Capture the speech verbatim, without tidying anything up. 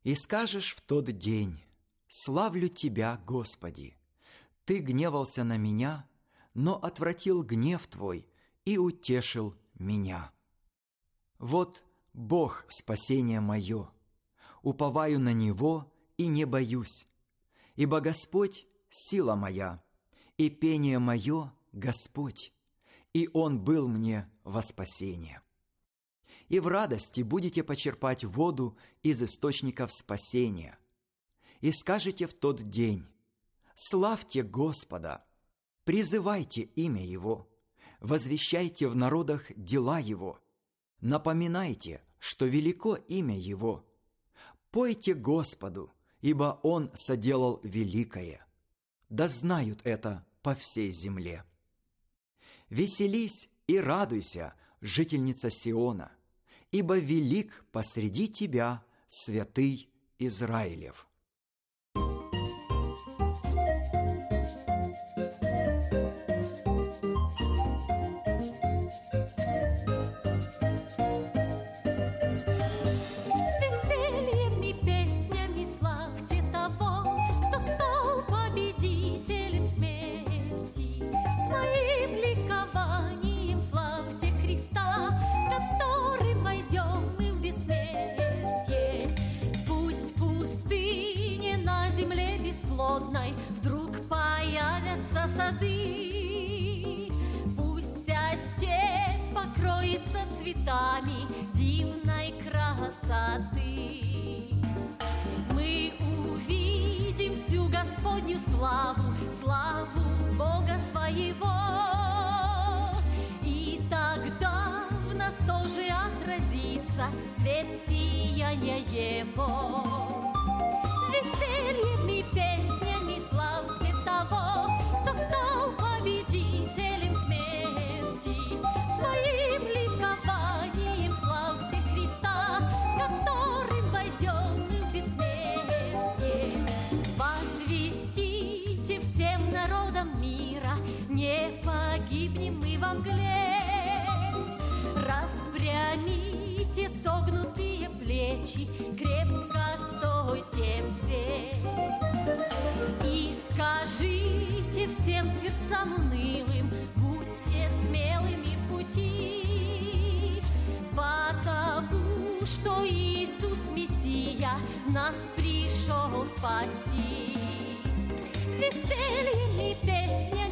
И скажешь в тот день: «Славлю Тебя, Господи! Ты гневался на меня, но отвратил гнев Твой и утешил меня. Вот Бог спасение мое, уповаю на Него и не боюсь, ибо Господь – сила моя, и пение мое – Господь, и Он был мне во спасение». И в радости будете почерпать воду из источников спасения. И скажете в тот день: «Славьте Господа, призывайте имя Его, возвещайте в народах дела Его, напоминайте, что велико имя Его. Пойте Господу, ибо Он соделал великое. Да знают это по всей земле. Веселись и радуйся, жительница Сиона, ибо велик посреди тебя святый Израилев». Вдруг появятся сады, пусть вся степь покроется цветами дивной красоты. Мы увидим всю Господню славу, славу Бога своего, и тогда в нас тоже отразится свет сияния Его. Весельем и песнями славьте того, кто стал победителем смерти. Своим ликованием славьте Христа, которым войдем мы в бессмертие. Возвестите всем народам мира: не погибнем мы во мгле. Распрямите согнутые плечи, крепко стойте все. И скажите всем сердцам унылым: будьте смелыми в пути, потому что Иисус Мессия нас пришел спасти. Весельем и песнями